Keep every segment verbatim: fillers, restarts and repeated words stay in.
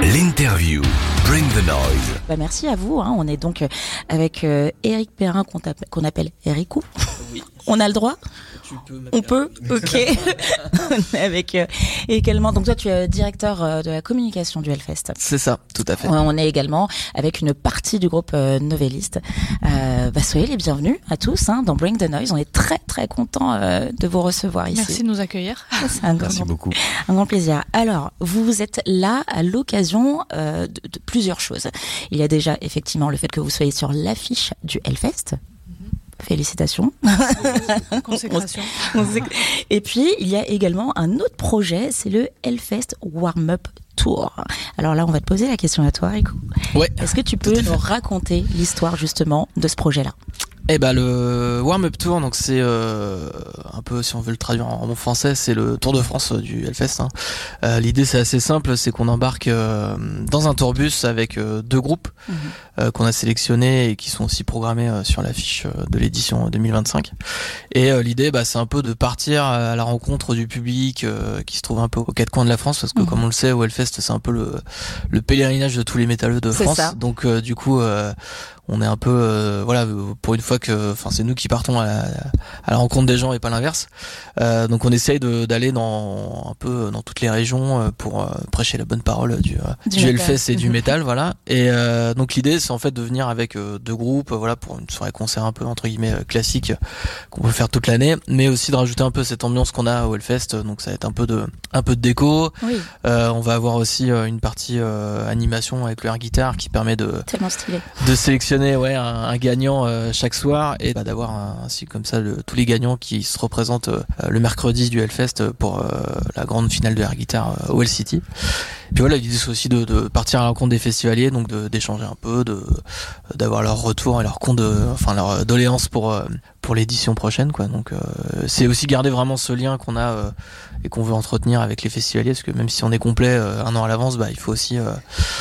L'interview. Bring the noise. Bah merci à vous. Hein. On est donc avec euh, Eric Perrin qu'on, qu'on appelle Ericou. Oui. On a le droit ? Tu peux On peut ? Ok. On est avec euh, également. Donc toi, tu es directeur euh, de la communication du Hellfest. C'est ça, tout à fait. Ouais, on est également avec une partie du groupe euh, Novelist. Euh, bah soyez les bienvenus à tous hein, dans Bring the Noise. On est très très content euh, de vous recevoir ici. Merci de nous accueillir. C'est un Merci grand, beaucoup. Un grand plaisir. Alors, vous êtes là à l'occasion euh, de, de plusieurs choses. Il y a déjà effectivement le fait que vous soyez sur l'affiche du Hellfest. Félicitations. Consécration. Et puis, il y a également un autre projet, c'est le Hellfest Warm-Up Tour. Alors là, on va te poser la question à toi, Rico. Ouais. Est-ce que tu peux nous raconter l'histoire justement de ce projet-là ? Eh ben le Warm-Up Tour, donc c'est euh, un peu, si on veut le traduire en bon français, c'est le Tour de France du Hellfest. Hein. Euh, l'idée c'est assez simple, c'est qu'on embarque euh, dans un tourbus avec euh, deux groupes mmh. euh, qu'on a sélectionnés et qui sont aussi programmés euh, sur l'affiche euh, de l'édition deux mille vingt-cinq. Et euh, l'idée, bah, c'est un peu de partir à la rencontre du public euh, qui se trouve un peu aux quatre coins de la France, parce que mmh. comme on le sait, au Hellfest c'est un peu le, le pèlerinage de tous les métalleux de c'est France. Ça. Donc euh, du coup, euh, on est un peu, euh, voilà, pour une fois que, enfin, c'est nous qui partons à la, à la rencontre des gens et pas l'inverse. Euh, donc, on essaye de, d'aller dans un peu dans toutes les régions pour euh, prêcher la bonne parole du, du, du Hellfest et du métal, voilà. Et euh, donc, l'idée, c'est en fait de venir avec euh, deux groupes, voilà, pour une soirée concert un peu entre guillemets classique qu'on peut faire toute l'année, mais aussi de rajouter un peu cette ambiance qu'on a au Hellfest. Donc, ça va être un peu de, un peu de déco. Oui. Euh, on va avoir aussi euh, une partie euh, animation avec le air guitar qui permet de, tellement stylé, de sélectionner ouais un, un gagnant euh, chaque soir et bah, d'avoir un, ainsi comme ça le, tous les gagnants qui se représentent euh, le mercredi du Hellfest pour euh, la grande finale de Air Guitar euh, au Hell City. Et puis voilà, l'idée c'est aussi de, de partir à la rencontre des festivaliers, donc de, d'échanger un peu, de d'avoir leur retour et leur compte de, enfin leur doléance pour euh, pour l'édition prochaine quoi. Donc euh, c'est aussi garder vraiment ce lien qu'on a euh, et qu'on veut entretenir avec les festivaliers, parce que même si on est complet euh, un an à l'avance, bah il faut aussi euh,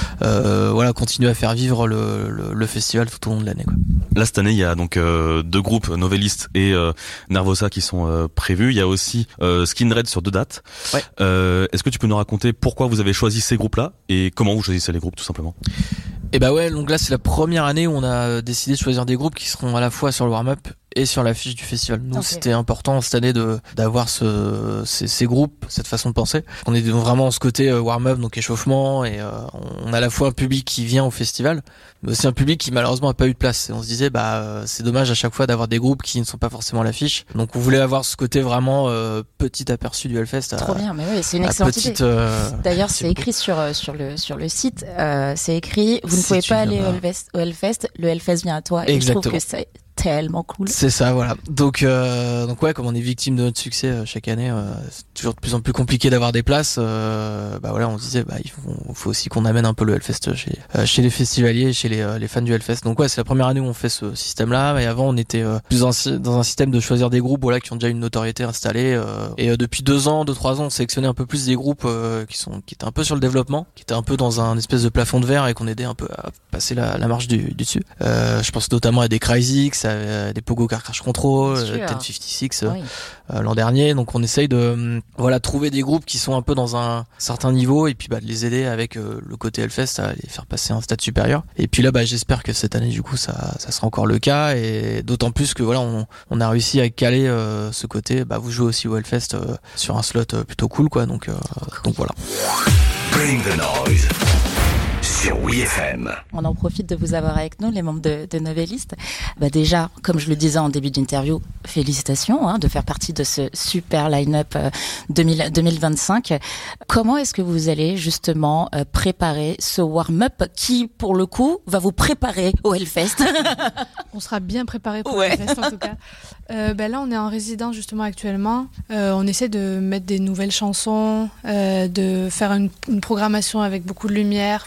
euh, voilà continuer à faire vivre le, le, le festival tout au long de l'année quoi. Là cette année il y a donc euh, deux groupes, Novelist et euh, Nervosa, qui sont euh, prévus. Il y a aussi euh, Skinred sur deux dates. Ouais. Euh, est-ce que tu peux nous raconter pourquoi vous avez choisi ces groupes-là et comment vous choisissez les groupes tout simplement? Et bah ouais, donc là c'est la première année où on a décidé de choisir des groupes qui seront à la fois sur le warm-up et sur l'affiche du festival. Nous, okay. C'était important cette année de d'avoir ce ces, ces groupes, cette façon de penser. On est vraiment ce côté warm-up, donc échauffement, et euh, on a à la fois un public qui vient au festival, mais aussi un public qui malheureusement a pas eu de place. Et on se disait bah c'est dommage à chaque fois d'avoir des groupes qui ne sont pas forcément à l'affiche. Donc on voulait avoir ce côté vraiment euh, petit aperçu du Hellfest. Trop bien, mais oui, c'est une excellente idée. Euh, D'ailleurs, c'est écrit sur sur le sur le site. Euh, c'est écrit vous ne pouvez pas aller au Hellfest, au Hellfest, le Hellfest vient à toi. Et exactement. Je trouve que c'est tellement cool. C'est ça, voilà. Donc, euh, donc ouais, comme on est victime de notre succès euh, chaque année, euh, c'est toujours de plus en plus compliqué d'avoir des places. Euh, bah voilà, on se disait, bah il faut, faut aussi qu'on amène un peu le Hellfest chez euh, chez les festivaliers, chez les euh, les fans du Hellfest. Donc ouais, c'est la première année où on fait ce système-là. Mais avant, on était euh, plus dans, dans un système de choisir des groupes, voilà, qui ont déjà une notoriété installée. Euh, et euh, depuis deux ans, deux trois ans, on sélectionnait un peu plus des groupes euh, qui sont qui étaient un peu sur le développement, qui étaient un peu dans un espèce de plafond de verre et qu'on aidait un peu à passer la, la marche du, du dessus. Euh, je pense notamment à des Cryzix, à des Pogo Car Crash Control, euh, dix cinquante-six oui. euh, l'an dernier. Donc on essaye de euh, voilà trouver des groupes qui sont un peu dans un certain niveau et puis bah de les aider avec euh, le côté Hellfest à les faire passer à un stade supérieur. Et puis là bah j'espère que cette année du coup ça ça sera encore le cas, et d'autant plus que voilà on on a réussi à caler euh, ce côté bah vous jouez aussi au Hellfest euh, sur un slot euh, plutôt cool quoi. Donc euh, donc voilà. Bring the noise. Sur W F M. On en profite de vous avoir avec nous, les membres de, de Novelist. Bah déjà, comme je le disais en début d'interview, félicitations hein, de faire partie de ce super line-up euh, deux mille vingt-cinq. Comment est-ce que vous allez justement euh, préparer ce warm-up qui, pour le coup, va vous préparer au Hellfest? On sera bien préparé pour ouais. le Hellfest en tout cas. Euh, bah là, on est en résidence justement actuellement. Euh, on essaie de mettre des nouvelles chansons, euh, de faire une, une programmation avec beaucoup de lumière pour faire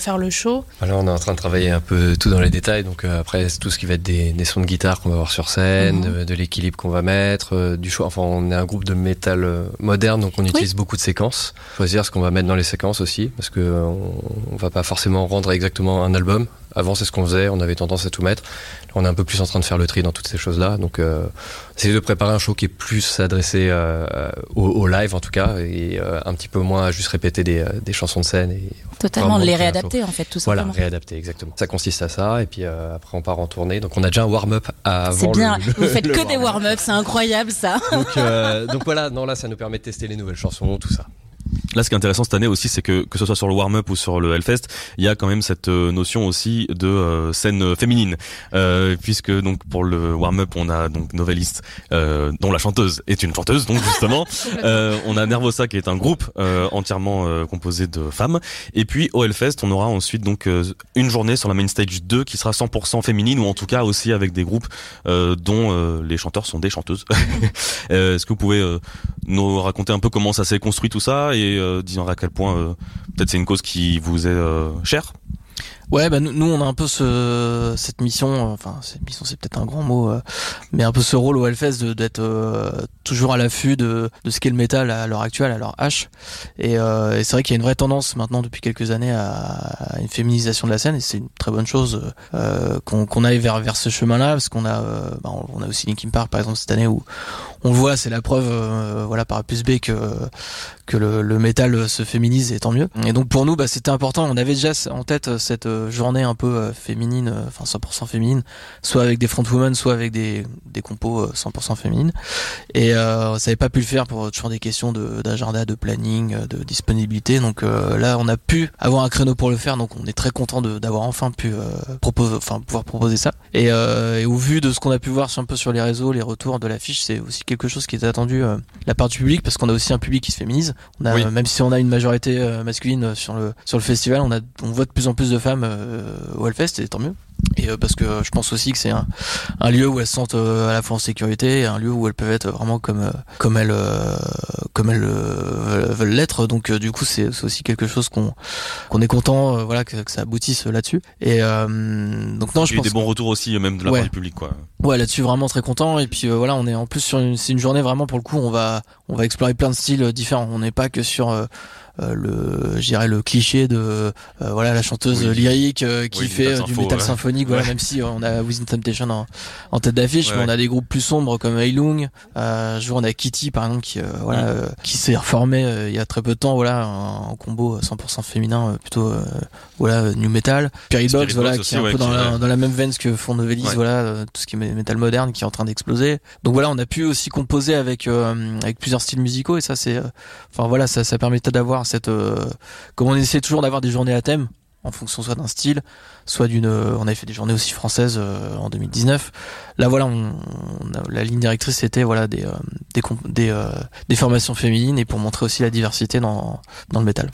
faire le show. Là, on est en train de travailler un peu tout dans les détails. Donc euh, après, c'est tout ce qui va être des, des sons de guitare qu'on va avoir sur scène, mmh. de, de l'équilibre qu'on va mettre, euh, du choix. Enfin, on est un groupe de métal euh, moderne, donc on utilise oui. beaucoup de séquences. Choisir ce qu'on va mettre dans les séquences aussi, parce que euh, on, on va pas forcément rendre exactement un album. Avant, c'est ce qu'on faisait, on avait tendance à tout mettre. Là, on est un peu plus en train de faire le tri dans toutes ces choses-là. Donc, euh, c'est de préparer un show qui est plus adressé euh, au, au live, en tout cas, et euh, un petit peu moins à juste répéter des, des chansons de scène. Et totalement, les réadapter, en fait, tout simplement. Voilà, réadapter, exactement. Ça consiste à ça, et puis euh, après, on part en tournée. Donc, on a déjà un warm-up avant. C'est bien, le, vous faites que warm-up. des warm-up, c'est incroyable, ça. Donc, euh, donc voilà, non, là, ça nous permet de tester les nouvelles chansons, tout ça. Là, ce qui est intéressant cette année aussi, c'est que que ce soit sur le warm-up ou sur le Hellfest, il y a quand même cette euh, notion aussi de euh, scène féminine, euh, puisque donc pour le warm-up, on a donc Novelist, euh, dont la chanteuse est une chanteuse, donc justement, euh, on a Nervosa qui est un groupe euh, entièrement euh, composé de femmes, et puis au Hellfest, on aura ensuite donc euh, une journée sur la main stage deux qui sera cent pour cent féminine, ou en tout cas aussi avec des groupes euh, dont euh, les chanteurs sont des chanteuses. euh, Est-ce que vous pouvez euh, nous raconter un peu comment ça s'est construit tout ça, et euh, disons à quel point euh, peut-être c'est une cause qui vous est euh, chère? Ouais, bah nous, nous on a un peu ce cette mission, euh, enfin cette mission c'est peut-être un grand mot, euh, mais un peu ce rôle au Hellfest de, d'être euh, toujours à l'affût de de ce qu'est le métal à l'heure actuelle, à l'heure H. Et, euh, et c'est vrai qu'il y a une vraie tendance maintenant depuis quelques années à, à une féminisation de la scène, et c'est une très bonne chose euh, qu'on qu'on aille vers vers ce chemin-là, parce qu'on a euh, bah, on a aussi Linkin Park par exemple cette année où on le voit, c'est la preuve, euh, voilà, par A plus B que que le, le métal se féminise, et tant mieux. Et donc pour nous, bah c'était important. On avait déjà en tête cette journée un peu euh, féminine, euh, enfin cent pour cent féminine, soit avec des frontwomen, soit avec des des compos euh, cent pour cent féminines. Et euh, ça n'avait pas pu le faire pour toujours des questions de d'agenda, de planning, de disponibilité. Donc euh, là, on a pu avoir un créneau pour le faire. Donc on est très content de d'avoir enfin pu euh, proposer, enfin pouvoir proposer ça. Et, euh, et au vu de ce qu'on a pu voir un peu sur les réseaux, les retours de l'affiche, c'est aussi quelque chose qui est attendu euh, de la part du public, parce qu'on a aussi un public qui se féminise. On a, oui. Même si on a une majorité euh, masculine sur le sur le festival, on a on voit de plus en plus de femmes euh, au Hellfest, et tant mieux. Et euh, parce que je pense aussi que c'est un, un lieu où elles se sentent euh, à la fois en sécurité, et un lieu où elles peuvent être vraiment comme euh, comme elles euh, comme elles euh, veulent l'être. Donc euh, du coup c'est, c'est aussi quelque chose qu'on qu'on est content, euh, voilà, que, que ça aboutisse là-dessus. Et euh, donc non, je il y a pense eu des bons retours aussi, même de la ouais. part du public, quoi. Ouais, là-dessus vraiment très content. Et puis euh, voilà, on est en plus sur une, c'est une journée vraiment pour le coup, on va on va explorer plein de styles différents. On n'est pas que sur euh, Euh, le, je dirais le cliché de euh, voilà la chanteuse oui. lyrique euh, qui oui, fait euh, du métal ouais. symphonique, voilà, ouais. Même si euh, on a Within Temptation en, en tête d'affiche, ouais, mais ouais. on a des groupes plus sombres comme Heilung. Euh, on a Kitty par exemple qui euh, voilà ouais. euh, qui s'est reformé euh, il y a très peu de temps, voilà, en, en combo cent pour cent féminin, euh, plutôt euh, voilà new metal. Spirit Box, voilà, qui est un ouais, peu dans, la, dans la même veine que font Novelist, ouais. voilà, euh, tout ce qui est métal moderne qui est en train d'exploser. Donc voilà, on a pu aussi composer avec euh, avec plusieurs styles musicaux, et ça c'est enfin euh, voilà, ça ça permettait d'avoir cette euh, comme on essaie toujours d'avoir des journées à thème en fonction soit d'un style, soit d'une euh, on avait fait des journées aussi françaises euh, en deux mille dix-neuf. Là voilà, on, on a, la ligne directrice c'était voilà des euh, des des, euh, des formations féminines, et pour montrer aussi la diversité dans dans le métal.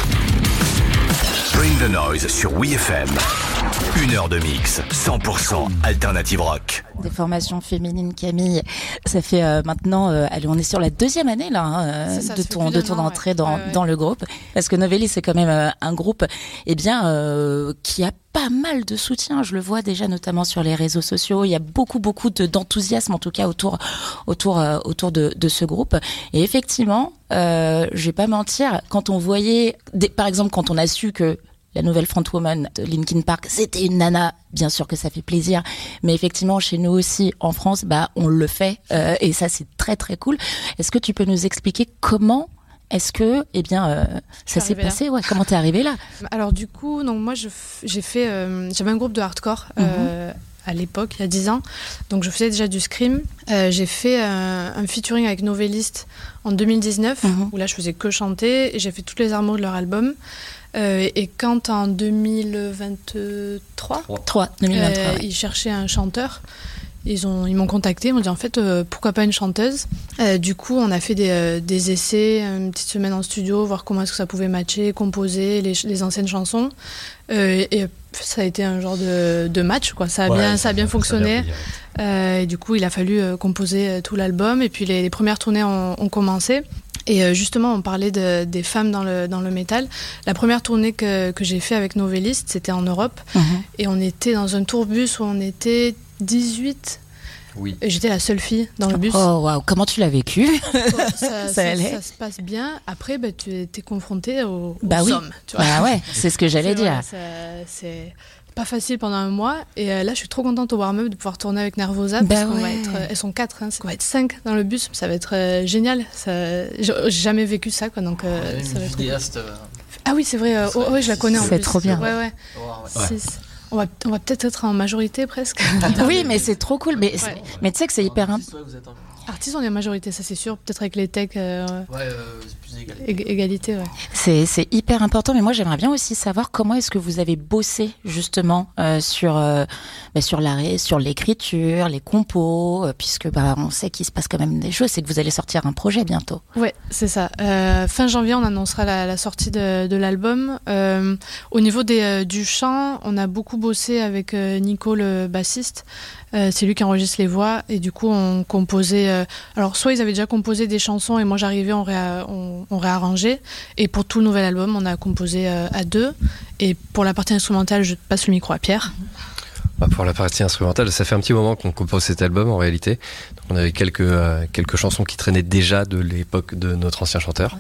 Bring the Noise sur W F M. Une heure de mix, cent pour cent alternative rock. Des formations féminines, Camille. Ça fait euh, maintenant, euh, allez, on est sur la deuxième année là hein, ça, de ça ton de ton an, entrée ouais. dans ouais, ouais. dans le groupe. Parce que Novelist c'est quand même euh, un groupe, eh bien, euh, qui a pas mal de soutien. Je le vois déjà notamment sur les réseaux sociaux. Il y a beaucoup beaucoup de, d'enthousiasme en tout cas autour autour euh, autour de de ce groupe. Et effectivement, euh, je vais pas mentir, quand on voyait, des, par exemple, quand on a su que la nouvelle frontwoman de Linkin Park, c'était une nana, bien sûr que ça fait plaisir, mais effectivement chez nous aussi en France, bah on le fait euh, et ça c'est très très cool. Est-ce que tu peux nous expliquer comment est-ce que eh bien euh, ça s'est passé là. Ouais, comment t'es arrivée là? Alors du coup, donc moi je f- j'ai fait euh, j'avais un groupe de hardcore mm-hmm. euh, à l'époque, il y a dix ans. Donc je faisais déjà du scream. Euh, j'ai fait euh, un featuring avec Novelist en deux mille dix-neuf mm-hmm. où là je faisais que chanter, et j'ai fait toutes les armos de leur album. Euh, et quand en deux mille vingt-trois, deux mille vingt-trois euh, ouais. ils cherchaient un chanteur, ils, ont, ils m'ont contacté, ils m'ont dit en fait euh, pourquoi pas une chanteuse. Euh, du coup on a fait des, euh, des essais, une petite semaine en studio, voir comment est-ce que ça pouvait matcher, composer les, les anciennes chansons. Euh, et, et ça a été un genre de, de match, quoi. Ça a ouais, bien, ça a bien fonctionné. Euh, et du coup il a fallu euh, composer euh, tout l'album, et puis les, les premières tournées ont, ont commencé. Et euh, justement, on parlait de, des femmes dans le, dans le métal. La première tournée que, que j'ai fait avec Novelliste, c'était en Europe. Mmh. Et on était dans un tourbus où on était dix-huit. Oui. Et j'étais la seule fille dans le bus. Oh waouh, comment tu l'as vécu? ça, ça, ça, ça se passe bien. Après, bah, tu es confrontée aux, aux bah oui. hommes. Tu vois. Bah ouais, c'est ce que j'allais c'est dire. Vrai, ça, c'est pas facile pendant un mois. Et euh, là, je suis trop contente au warm-up de pouvoir tourner avec Nervosa. Bah parce qu'on ouais. va être, euh, elles sont quatre, hein, on va être cinq dans le bus. Ça va être euh, génial. Ça, j'ai jamais vécu ça, quoi. Donc, euh, ouais, ça va être vidéaste, euh... Ah oui, c'est vrai. Euh, oh, oui, je la connais en plus. C'est trop bien. Ouais, ouais. Oh, ouais. Six. On va, on va peut-être être en majorité presque. Oui, mais c'est trop cool. Mais, ouais. mais tu sais que c'est hyper important. Un... Artistes, on est en majorité, ça c'est sûr. Peut-être avec les techs. Euh, ouais, euh, c'est plus égalité. Ég- égalité, ouais. C'est, c'est hyper important. Mais moi, j'aimerais bien aussi savoir comment est-ce que vous avez bossé justement euh, sur, euh, bah, sur l'arrêt, sur l'écriture, les compos, euh, puisque bah, on sait qu'il se passe quand même des choses. C'est que vous allez sortir un projet bientôt. Ouais, c'est ça. Euh, fin janvier, on annoncera la, la sortie de, de l'album. Euh, au niveau des, euh, du chant, on a beaucoup bossé avec euh, Nico, le bassiste. Euh, c'est lui qui enregistre les voix et du coup on composait euh, alors soit ils avaient déjà composé des chansons et moi j'arrivais, on, réa, on, on réarrangeait, et pour tout le nouvel album on a composé euh, à deux, et pour la partie instrumentale je passe le micro à Pierre. Bah pour la partie instrumentale, ça fait un petit moment qu'on compose cet album en réalité. Donc on avait quelques, euh, quelques chansons qui traînaient déjà de l'époque de notre ancien chanteur.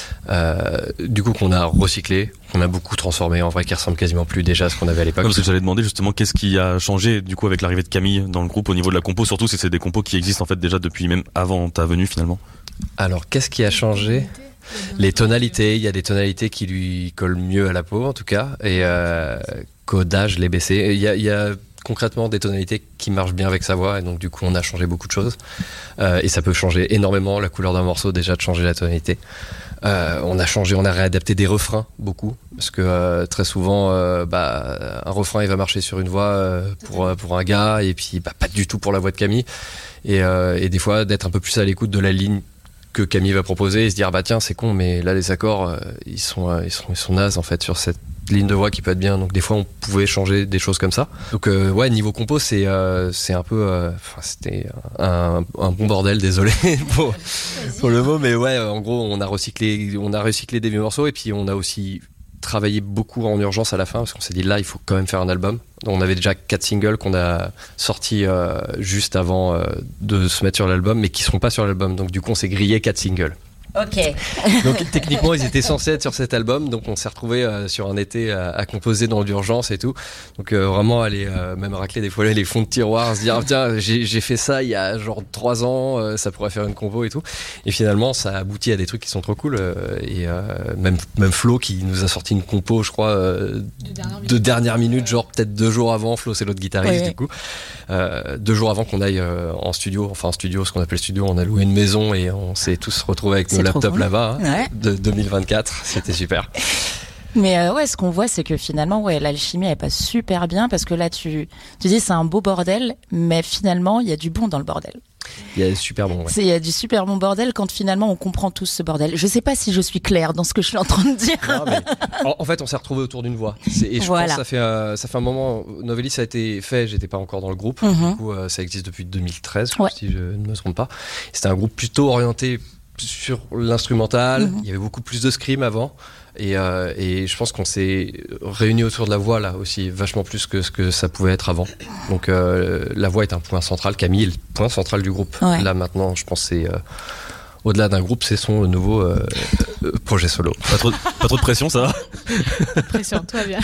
Euh, du coup qu'on a recyclé, qu'on a beaucoup transformé, en vrai qui ressemble quasiment plus déjà à ce qu'on avait à l'époque. Non, parce que j'allais demander justement qu'est-ce qui a changé du coup avec l'arrivée de Camille dans le groupe au niveau de la compo, surtout si c'est des compos qui existent en fait déjà depuis même avant ta venue finalement. Alors qu'est-ce qui a changé ? Les tonalités, il y a des tonalités qui lui collent mieux à la peau en tout cas, et euh, codage, les baisser. Il y a, il y a concrètement des tonalités qui marchent bien avec sa voix, et donc du coup on a changé beaucoup de choses, euh, et ça peut changer énormément la couleur d'un morceau déjà de changer la tonalité. Euh, on a changé, on a réadapté des refrains beaucoup, parce que euh, très souvent euh, bah, un refrain il va marcher sur une voix euh, pour, pour un gars, et puis bah, pas du tout pour la voix de Camille, et, euh, et des fois d'être un peu plus à l'écoute de la ligne que Camille va proposer et se dire bah tiens c'est con mais là les accords euh, ils sont euh, ils sont ils sont nazes en fait sur cette ligne de voix qui peut être bien, donc des fois on pouvait changer des choses comme ça. Donc euh, ouais, niveau compo c'est euh, c'est un peu euh, c'était un, un bon bordel, désolé pour, pour le mot, mais ouais en gros on a recyclé on a recyclé des vieux morceaux, et puis on a aussi travaillé beaucoup en urgence à la fin parce qu'on s'est dit là il faut quand même faire un album. Donc, on avait déjà quatre singles qu'on a sortis euh, juste avant euh, de se mettre sur l'album, mais qui seront pas sur l'album, donc du coup on s'est grillé quatre singles. Ok. Donc techniquement ils étaient censés être sur cet album, donc on s'est retrouvé euh, sur un été à, à composer dans l'urgence et tout, donc euh, vraiment aller euh, même racler des fois les fonds de tiroir, se dire ah, tiens j'ai, j'ai fait ça il y a genre trois ans, euh, ça pourrait faire une compo et tout, et finalement ça aboutit à des trucs qui sont trop cool, euh, et euh, même, même Flo qui nous a sorti une compo je crois euh, de dernière minute, de dernière minute genre peut-être deux jours avant. Flo c'est l'autre guitariste, ouais, du coup euh, deux jours avant qu'on aille euh, en studio, enfin en studio, ce qu'on appelle studio, on a loué une maison et on s'est tous retrouvés avec nos laptop là-bas, hein, ouais, de deux mille vingt-quatre, c'était super. Mais euh, ouais, ce qu'on voit, c'est que finalement, ouais, l'alchimie elle passe super bien, parce que là, tu, tu dis c'est un beau bordel, mais finalement, il y a du bon dans le bordel. Il y a super bon, ouais. C'est, il y a du super bon bordel quand finalement on comprend tous ce bordel. Je sais pas si je suis claire dans ce que je suis en train de dire. Non, mais en, en fait, on s'est retrouvés autour d'une voix. C'est, et je voilà. pense que ça fait, euh, ça fait un moment. Novellis a été fait, j'étais pas encore dans le groupe. Mm-hmm. Du coup, euh, ça existe depuis deux mille treize, ouais, si je ne me trompe pas. C'était un groupe plutôt orienté sur l'instrumental. Mm-hmm. Il y avait beaucoup plus de scream avant. Et, euh, et je pense qu'on s'est réunis autour de la voix là aussi, vachement plus que ce que ça pouvait être avant. Donc euh, la voix est un point central. Camille est le point central du groupe. Ouais. Là maintenant, je pense que c'est euh, au-delà d'un groupe, c'est son nouveau euh, euh, projet solo. Pas trop, pas trop de pression, ça va? Pression, tout va bien.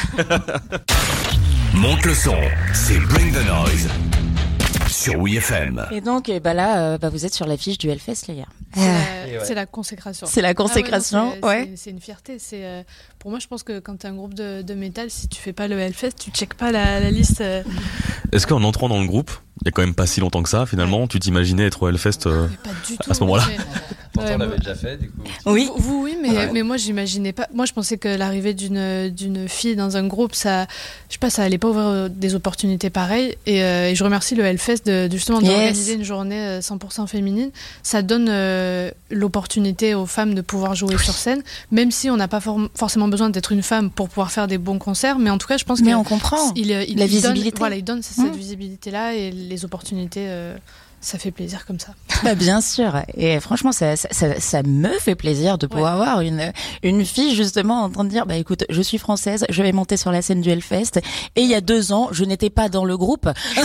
Monte le son, c'est Bring the Noise sur W F M. Et donc, bah là, euh, bah vous êtes sur l'affiche du Hellfest, les gars. C'est, la, ouais. c'est la consécration. C'est la consécration, ah ouais, non, c'est, ouais. C'est, c'est une fierté. C'est, euh, pour moi, je pense que quand t'es un groupe de, de métal, si tu fais pas le Hellfest, tu checkes pas la, la liste. Euh... Est-ce qu'en entrant dans le groupe, il y a quand même pas si longtemps que ça, finalement, ouais, tu t'imaginais être au Hellfest euh, pas du tout, à ce moment-là? Mais... Pourtant, ouais, on l'avait moi... déjà fait, du coup. Oui, vous, vous oui, mais, ouais. mais moi, j'imaginais pas. Moi, je pensais que l'arrivée d'une, d'une fille dans un groupe, ça, je sais pas, ça allait pas ouvrir des opportunités pareilles. Et, euh, et je remercie le Hellfest de, de justement yes. d'organiser une journée cent pour cent féminine. Ça donne euh, l'opportunité aux femmes de pouvoir jouer oui. sur scène, même si on n'a pas for- forcément besoin d'être une femme pour pouvoir faire des bons concerts. Mais en tout cas, je pense mais que on comprend il, il, la il visibilité. Donne, voilà, il donne cette mmh. visibilité-là et les opportunités. Euh, ça fait plaisir comme ça. Bah bien sûr, et franchement ça, ça, ça, ça me fait plaisir de pouvoir ouais. avoir une, une fille justement en train de dire bah écoute, je suis française, je vais monter sur la scène du Hellfest, et il y a deux ans je n'étais pas dans le groupe. C'est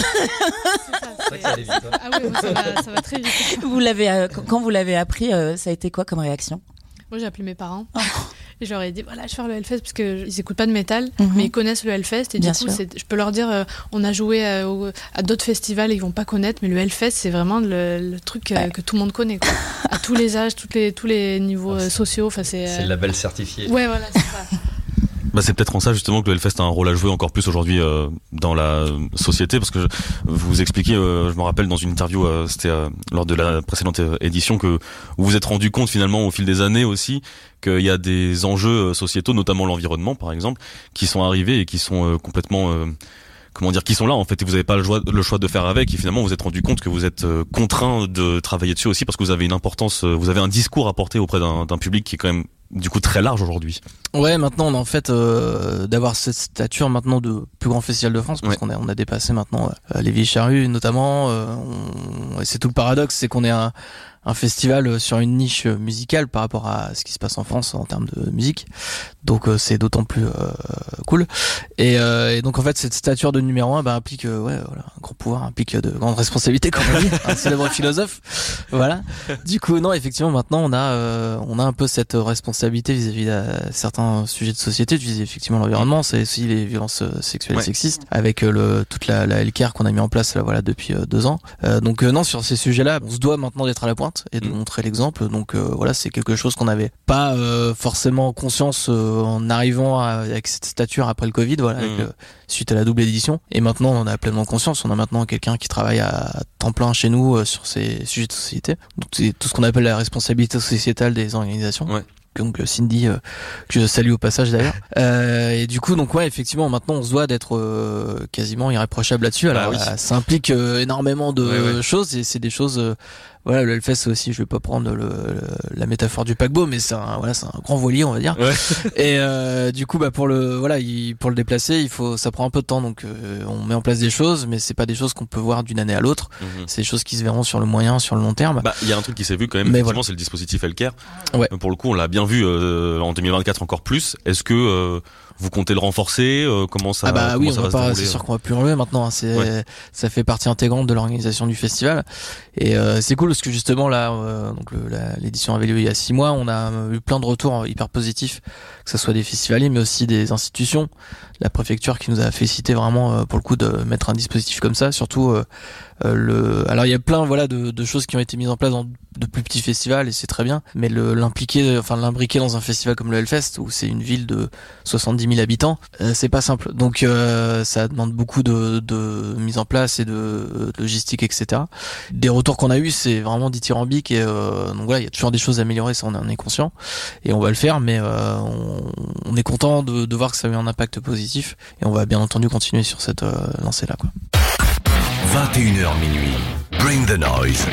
ça, c'est... Ça, vite, hein. Ah oui, ça va, ça va très vite. Vous l'avez, euh, quand vous l'avez appris, euh, ça a été quoi comme réaction? Moi j'ai appelé mes parents. Oh. Et je leur ai dit voilà, je vais faire le Hellfest parce qu'ils n'écoutent pas de métal, mm-hmm. mais ils connaissent le Hellfest et Bien du coup c'est, je peux leur dire euh, on a joué euh, au, à d'autres festivals et ils vont pas connaître, mais le Hellfest c'est vraiment le, le truc euh, ouais. que tout le monde connaît quoi. À tous les âges, toutes les, tous les niveaux euh, sociaux. Enfin c'est. C'est euh... le label certifié. Ouais voilà c'est ça. Bah c'est peut-être en ça justement que le Hellfest a un rôle à jouer encore plus aujourd'hui euh, dans la société, parce que je, vous expliquez, euh, je me rappelle dans une interview, euh, c'était euh, lors de la précédente édition, que vous vous êtes rendu compte finalement au fil des années aussi qu'il y a des enjeux sociétaux, notamment l'environnement par exemple, qui sont arrivés et qui sont euh, complètement euh, comment dire, qui sont là en fait, et vous n'avez pas le choix, le choix de faire avec, et finalement vous vous êtes rendu compte que vous êtes euh, contraint de travailler dessus aussi parce que vous avez une importance, euh, vous avez un discours à porter auprès d'un, d'un public qui est quand même du coup très large aujourd'hui. Ouais, maintenant on a en fait euh, d'avoir cette stature maintenant de plus grand festival de France, parce ouais. qu'on a on a dépassé maintenant euh, les Vieilles Charrues notamment. Euh, on, et c'est tout le paradoxe, c'est qu'on est un un festival sur une niche musicale par rapport à ce qui se passe en France en termes de musique, donc euh, c'est d'autant plus euh, cool. Et, euh, et donc en fait cette stature de numéro un bah, implique euh, ouais voilà un grand pouvoir, implique de grandes responsabilités comme on dit, un célèbre philosophe. Voilà. Du coup non effectivement maintenant on a euh, on a un peu cette responsabilité vis-à-vis de certains sujets de société. Tu disais effectivement l'environnement, c'est aussi les violences sexuelles ouais. et sexistes, avec euh, le toute la, la healthcare qu'on a mis en place là voilà depuis euh, deux ans. Euh, donc euh, non sur ces sujets-là on se doit maintenant d'être à la pointe et de mmh. montrer l'exemple. Donc euh, voilà, c'est quelque chose qu'on n'avait pas euh, forcément conscience euh, en arrivant à, avec cette stature après le Covid, voilà, mmh. avec, euh, suite à la double édition. Et maintenant, on a pleinement conscience. On a maintenant quelqu'un qui travaille à temps plein chez nous euh, sur ces sujets de société. Donc c'est tout ce qu'on appelle la responsabilité sociétale des organisations. Ouais. Donc Cindy euh, que je salue au passage d'ailleurs. Euh, et du coup donc ouais effectivement maintenant on se doit d'être euh, quasiment irréprochable là-dessus. Alors ah oui. euh, ça implique euh, énormément de ouais, ouais. choses, et c'est des choses euh, voilà, le Hellfest aussi, je vais pas prendre le, le, la métaphore du paquebot, mais c'est un voilà, c'est un grand voilier on va dire. Ouais. Et euh, du coup bah pour le voilà, il, pour le déplacer, il faut ça prend un peu de temps, donc euh, on met en place des choses, mais c'est pas des choses qu'on peut voir d'une année à l'autre. Mm-hmm. C'est des choses qui se verront sur le moyen, sur le long terme. Bah il y a un truc qui s'est vu quand même, mais effectivement voilà. C'est le dispositif Healthcare. Ouais. Pour le coup, on l'a bien vu euh, en deux mille vingt-quatre encore plus. Est-ce que euh, vous comptez le renforcer? euh, Comment ça? Ah bah comment oui, ça on va, va pas. Se c'est sûr qu'on va plus enlever maintenant. Hein, c'est ouais. ça fait partie intégrante de l'organisation du festival, et euh, c'est cool parce que justement là, euh, donc le, la, l'édition avait lieu il y a six mois. On a eu plein de retours hyper positifs, que ce soit des festivaliers, mais aussi des institutions. La préfecture qui nous a félicité vraiment euh, pour le coup de mettre un dispositif comme ça. Surtout euh, euh, le. Alors il y a plein voilà de, de choses qui ont été mises en place dans de plus petits festivals, et c'est très bien. Mais le, l'impliquer, enfin l'imbriquer dans un festival comme le Hellfest où c'est une ville de soixante-dix mille habitants, euh, c'est pas simple. Donc euh, ça demande beaucoup de, de mise en place et de, de logistique, et cetera. Des retours qu'on a eu, c'est vraiment dithyrambique, et euh, donc voilà, il y a toujours des choses à améliorer, ça on en est conscient, et on va le faire. Mais euh, on, on est content de, de voir que ça a eu un impact positif, et on va bien entendu continuer sur cette euh, lancée là quoi. vingt et une heures minuit, Bring the Noise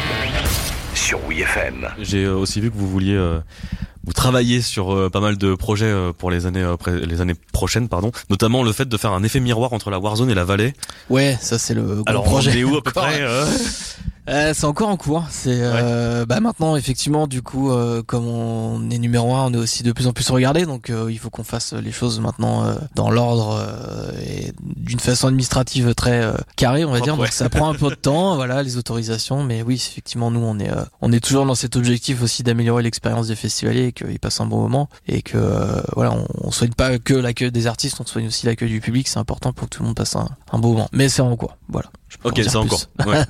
sur W F M. J'ai aussi vu que vous vouliez euh, vous travailler sur euh, pas mal de projets euh, pour les années euh, pré- les années prochaines, pardon. Notamment le fait de faire un effet miroir entre la Warzone et la Vallée. Ouais, ça c'est le gros Alors, projet. Alors on est où à peu près euh Euh, c'est encore en cours. C'est euh, ouais. bah maintenant effectivement du coup euh, comme on est numéro un, on est aussi de plus en plus regardé, donc euh, il faut qu'on fasse les choses maintenant euh, dans l'ordre euh, et d'une façon administrative très euh, carrée on va Propre, dire. Donc ouais. Ça prend un peu de temps, voilà, les autorisations, mais oui effectivement nous on est euh, on est toujours dans cet objectif aussi d'améliorer l'expérience des festivaliers et qu'ils passent un bon moment, et que euh, voilà on, on soigne pas que l'accueil des artistes, on soigne aussi l'accueil du public. C'est important pour que tout le monde passe un, un bon moment. Mais c'est en quoi, voilà. Ok, c'est encore. Ouais.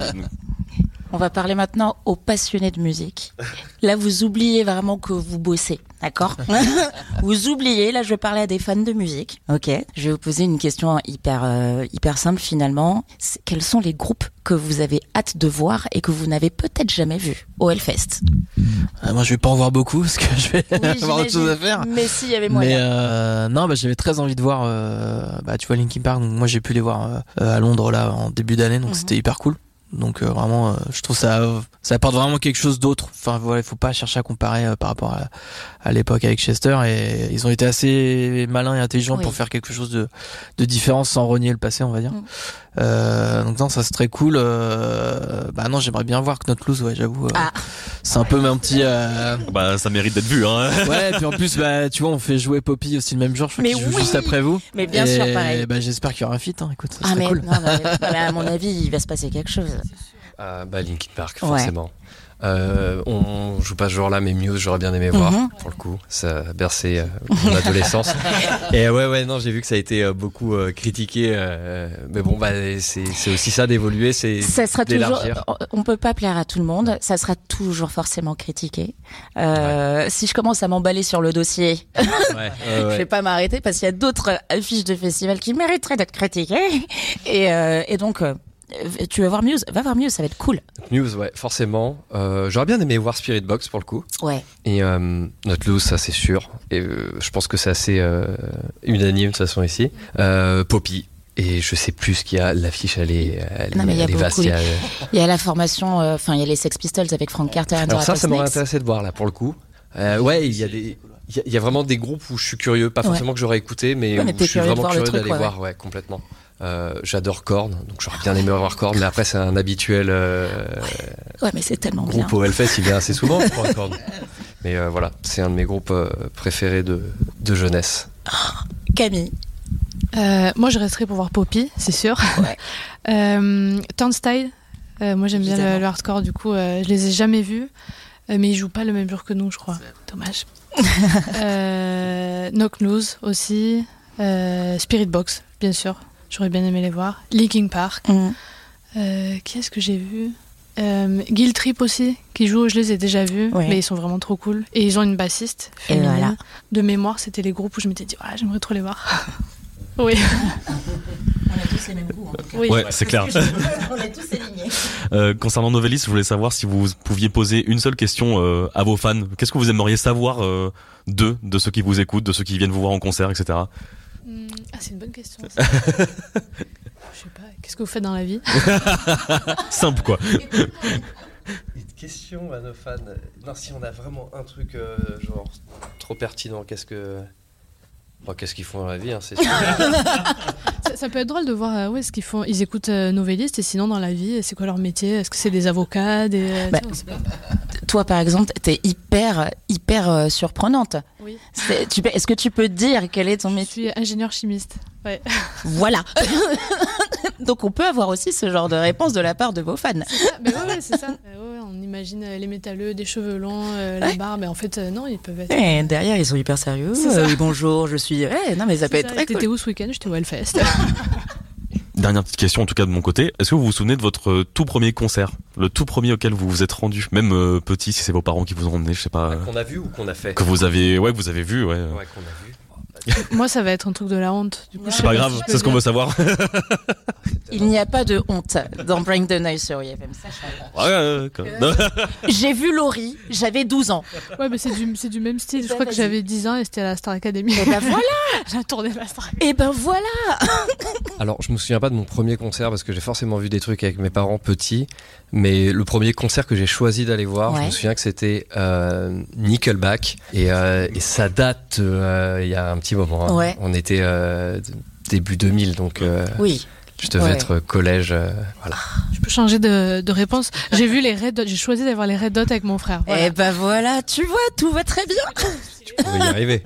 On va parler maintenant aux passionnés de musique. Là, vous oubliez vraiment que vous bossez, d'accord? Vous oubliez, là, je vais parler à des fans de musique. Ok, je vais vous poser une question hyper, euh, hyper simple finalement. C'est, quels sont les groupes que vous avez hâte de voir et que vous n'avez peut-être jamais vus au Hellfest? euh, Moi, je vais pas en voir beaucoup parce que je vais oui, avoir autre chose à faire. Mais s'il y avait moyen. Mais euh, non, bah, j'avais très envie de voir. Euh, bah, tu vois, Linkin Park. Donc moi, j'ai pu les voir euh, à Londres là en début d'année, donc mm-hmm. c'était hyper cool. Donc euh, vraiment, euh, je trouve ça, ça apporte vraiment quelque chose d'autre. Enfin voilà, il faut pas chercher à comparer euh, par rapport à, à l'époque avec Chester. Et ils ont été assez malins et intelligents oui. pour faire quelque chose de, de différent sans renier le passé, on va dire. Mm. Euh, donc non, ça c'est très cool. Euh, bah non, j'aimerais bien voir Knocked Loose, ouais, j'avoue. Euh, ah. C'est un peu mon petit. Euh... Bah ça mérite d'être vu, hein. Ouais, et puis en plus, bah tu vois, on fait jouer Poppy aussi le même jour. Je crois qu'il joue oui. juste après vous. Mais bien et, sûr, pareil. Bah j'espère qu'il y aura un feat. Hein. Écoute, ça ah mais cool. non, mais, mais à mon avis, il va se passer quelque chose. Euh, bah Linkin Park, forcément. Ouais. Euh, on joue pas ce jour-là, mais Muse, j'aurais bien aimé voir, mm-hmm. pour le coup. Ça a bercé euh, mon adolescence. Et ouais, ouais, non, j'ai vu que ça a été euh, beaucoup euh, critiqué. Euh, mais bon, bah, c'est, c'est aussi ça d'évoluer, c'est ça sera d'élargir. Toujours, on peut pas plaire à tout le monde. Ça sera toujours forcément critiqué. Euh, ouais. Si je commence à m'emballer sur le dossier, ouais, ouais, je vais pas m'arrêter parce qu'il y a d'autres affiches de festivals qui mériteraient d'être critiquées. Et, euh, et donc. Euh, Tu vas voir Muse, va voir Muse, ça va être cool. Muse, ouais, forcément. Euh, j'aurais bien aimé voir Spirit Box pour le coup. Ouais. Et euh, Knocked Loose, ça c'est sûr. Et euh, je pense que c'est assez euh, unanime de toute façon ici. Euh, Poppy. Et je sais plus ce qu'il y a. L'affiche, elle est, elle, non, mais elle il y a est vaste. Il y a, il y a la formation, enfin, euh, il y a les Sex Pistols avec Frank Carter. Alors ça, ça m'aurait intéressé de voir là pour le coup. Euh, ouais, il y a des. Il y a vraiment des groupes où je suis curieux, pas forcément ouais. que j'aurais écouté, mais, ouais, mais où je suis vraiment curieux d'aller truc, ouais, voir, ouais, complètement. Euh, j'adore Korn, donc j'aurais bien aimé voir Korn, mais après c'est un habituel. Euh, ouais, mais c'est tellement groupe bien. Au Hellfest, il vient assez souvent, je crois, Korn. Mais euh, voilà, c'est un de mes groupes euh, préférés de, de jeunesse. Camille. Euh, moi, je resterai pour voir Poppy, c'est sûr. Ouais. euh, Turnstile, euh, moi j'aime bien le, le hardcore, du coup, euh, je les ai jamais vus, euh, mais ils jouent pas le même jour que nous, je crois. Dommage. euh, Knocked Loose aussi, euh, Spirit Box, bien sûr. J'aurais bien aimé les voir. Linkin Park. Mmh. Euh, qui est-ce que j'ai vu euh, Guilt Trip aussi, qui joue. Je les ai déjà vus, oui. mais ils sont vraiment trop cool. Et ils ont une bassiste féminine. Voilà. De mémoire, c'était les groupes où je m'étais dit, ouais, j'aimerais trop les voir. Oui. On a tous les mêmes goûts, en tout cas. Oui, ouais, c'est clair. On est tous alignés. Euh, concernant Novelist, je voulais savoir si vous pouviez poser une seule question euh, à vos fans. Qu'est-ce que vous aimeriez savoir euh, d'eux, de ceux qui vous écoutent, de ceux qui viennent vous voir en concert, et cetera. Ah, c'est une bonne question. Ça. Je sais pas, qu'est-ce que vous faites dans la vie? Simple, quoi. Une question à nos fans. Non, si on a vraiment un truc euh, genre trop pertinent, qu'est-ce que... Bon, qu'est-ce qu'ils font dans la vie, hein, c'est sûr. ça, ça peut être drôle de voir euh, ouais, ce qu'ils font. Ils écoutent euh, Novelist, et sinon dans la vie, c'est quoi leur métier? Est-ce que c'est des avocats, des... Euh, bah, toi, par exemple, t'es hyper, hyper euh, surprenante. Oui. C'est, tu, est-ce que tu peux dire quel est ton métier? Je suis ingénieur chimiste. Ouais. Voilà. Donc on peut avoir aussi ce genre de réponse de la part de vos fans. C'est ça. Mais ouais, ouais, c'est ça. Ouais, ouais, on imagine les métalleux, des cheveux longs, euh, la ouais. barbe, mais en fait euh, non, ils peuvent être. Et derrière, ils sont hyper sérieux. Euh, oui, bonjour, je suis. Ouais, non, mais ça c'est peut ça. être très T'étais cool. où ce week-end? J'étais au Hellfest. Dernière petite question, en tout cas de mon côté. Est-ce que vous vous souvenez de votre tout premier concert, le tout premier auquel vous vous êtes rendu, même euh, petit, si c'est vos parents qui vous ont emmené, je sais pas. Qu'on a vu ou qu'on a fait? Que vous avez, ouais, que vous avez vu, ouais. Ouais, qu'on a vu. Moi, ça va être un truc de la honte. Du coup, c'est pas grave, c'est ce qu'on veut savoir. Il n'y a pas de honte dans Bring the Noise sur I F M. Ouais, euh, j'ai vu Laurie, j'avais douze ans. Ouais, mais c'est du, c'est du même style. Je crois que j'avais dix ans et c'était à la Star Academy. Et ben voilà. J'ai tourné la Star Academy. Et ben voilà. Alors, je me souviens pas de mon premier concert parce que j'ai forcément vu des trucs avec mes parents petits. Mais le premier concert que j'ai choisi d'aller voir, ouais. je me souviens que c'était euh, Nickelback. Et, euh, et ça date euh, il y a un petit moment. Hein. Ouais. On était euh, début deux mille, donc euh, oui. je devais ouais. être collège. Euh, voilà. Je peux changer de, de réponse. J'ai vu les Red Hot, j'ai choisi d'aller voir les Red Hot avec mon frère. Voilà. Et ben voilà, tu vois, tout va très bien. Tu pouvais y arriver.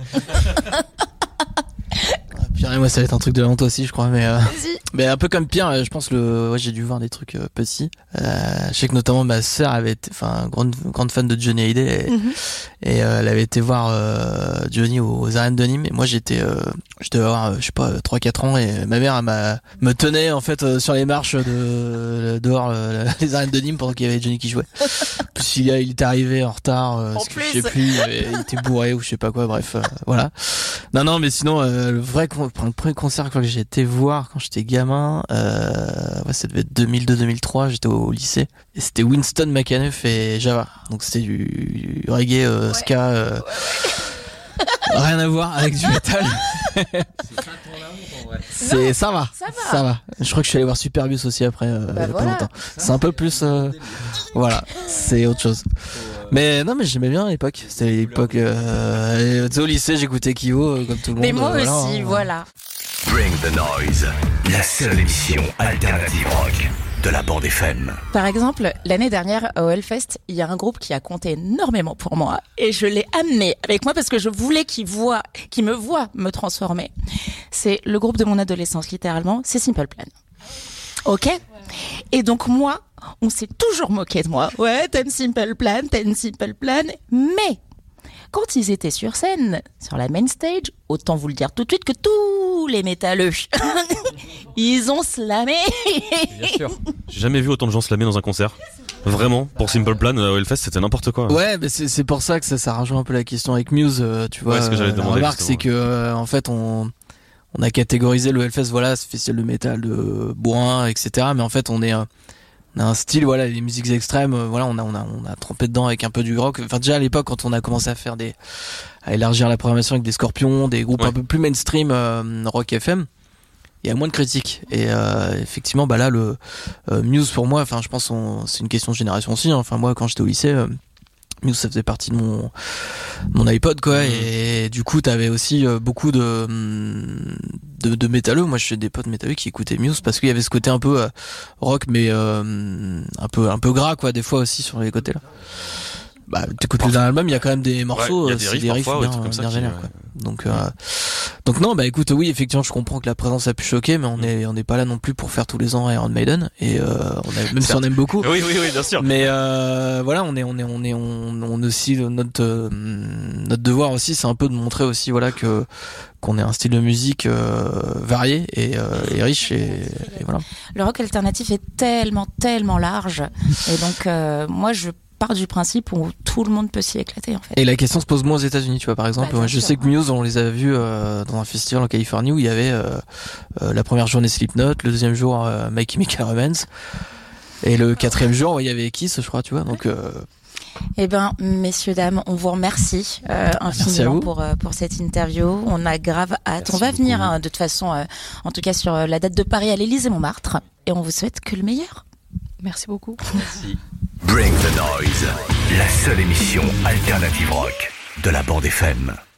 Pierre, moi ça va être un truc de la honte aussi, je crois, mais euh, mais un peu comme Pierre, je pense le ouais, j'ai dû voir des trucs euh, petits. Euh, je sais que notamment ma sœur avait été, enfin grande grande fan de Johnny Hallyday et, mm-hmm. et euh, elle avait été voir euh, Johnny aux, aux arènes de Nîmes et moi j'étais euh, je devais avoir euh, je sais pas trois quatre ans et ma mère elle m'a me tenait en fait euh, sur les marches de dehors euh, les arènes de Nîmes pendant qu'il y avait Johnny qui jouait. Puis il, il était arrivé en retard, euh, parce que je sais plus, il, il était bourré ou je sais pas quoi, bref, euh, voilà. Non non, mais sinon euh, le vrai le premier concert que j'ai été voir quand j'étais gamin, euh, ouais, ça devait être deux mille deux deux mille trois, j'étais au, au lycée et c'était Winston McAnuff et Java. Donc c'était du, du reggae euh, ouais. ska euh, ouais, ouais. Rien à voir avec du métal. C'est ça va, ça va. ça va. Je crois que je suis allé voir Superbus aussi après, euh, Bah il y a voilà. pas longtemps. C'est un peu plus, euh, voilà, c'est autre chose. Mais non, mais j'aimais bien à l'époque. C'était l'époque, euh, tu sais, au lycée, j'écoutais Kyo euh, comme tout le monde. Mais moi euh, voilà, aussi, hein. voilà. Bring the Noise, la seule émission alternative rock de la bande F M. Par exemple, l'année dernière au Hellfest, il y a un groupe qui a compté énormément pour moi et je l'ai amené avec moi parce que je voulais qu'il voit, qu'il me voit me transformer. C'est le groupe de mon adolescence, littéralement, c'est Simple Plan. Ok ? Et donc moi, on s'est toujours moqué de moi. Ouais, t'aimes Simple Plan, t'aimes Simple Plan, mais quand ils étaient sur scène, sur la main stage, autant vous le dire tout de suite que tous les métalleux, ils ont slamé. Bien sûr. J'ai jamais vu autant de gens slammer dans un concert. Vraiment, pour Simple Plan, euh, au Hellfest, c'était n'importe quoi. Ouais, mais c'est, c'est pour ça que ça, ça rejoint un peu la question avec Muse, euh, tu vois. Ouais, ce que j'allais euh, demander, La remarque, justement, c'est que, euh, en fait, on, on a catégorisé le Hellfest, voilà, ce festival de métal, de bourrin, et cetera. Mais en fait, on est, euh, on a un style, voilà, les musiques extrêmes, euh, voilà, on a, on a, on a trempé dedans avec un peu du rock. Enfin, déjà à l'époque, quand on a commencé à faire des, à élargir la programmation avec des Scorpions, des groupes Ouais. un peu plus mainstream, euh, rock F M, il y a moins de critiques. Et euh, effectivement, bah là, le euh, Muse pour moi, enfin, je pense, on, c'est une question de génération aussi. Hein. Enfin, moi, quand j'étais au lycée, euh, Muse, ça faisait partie de mon mon iPod, quoi. Mmh. Et du coup, t'avais aussi euh, beaucoup de de, de métalleux. Moi, j'ai des potes métalleux qui écoutaient Muse parce qu'il y avait ce côté un peu euh, rock, mais euh, un peu un peu gras, quoi. Des fois aussi sur les côtés là. Bah, t'écoutes le dernier album, il y a quand même des morceaux, Ouais, il y a euh, des c'est riffs des riffs parfois, ouais, bien, trucs comme ça bien qui, vénères, ouais. quoi. Donc, euh, donc non, bah écoute, oui, effectivement, je comprends que la présence a pu choquer, mais on est, on n'est pas là non plus pour faire tous les ans Iron Maiden, et euh, on a, même si on aime beaucoup. Oui, oui, oui, bien sûr. Mais euh, voilà, on est, on est, on est, on, on aussi notre, euh, notre devoir aussi, c'est un peu de montrer aussi, voilà, que qu'on ait un style de musique euh, varié et, euh, et riche, et, et voilà. Le rock alternatif est tellement, tellement large. Et donc, euh, moi, je pars du principe où tout le monde peut s'y éclater, en fait. Et la question se pose moins aux États-Unis, tu vois, par exemple. Bah, bien Moi, je sûr, sais que ouais. Muse, on les a vus euh, dans un festival en Californie où il y avait euh, euh, la première journée Slipknot, le deuxième jour euh, My Chemical Romance, et le quatrième jour, ouais, il y avait Kiss, je crois, tu vois. Donc, euh, Eh ben, messieurs, dames, on vous remercie euh, à infiniment vous. pour, euh, pour cette interview. On a grave hâte. Merci on va beaucoup. venir, hein, de toute façon, euh, en tout cas sur euh, la date de Paris à l'Élysée-Montmartre. Et on vous souhaite que le meilleur. Merci beaucoup. Merci. Bring the Noise, la seule émission alternative rock de la bande F M.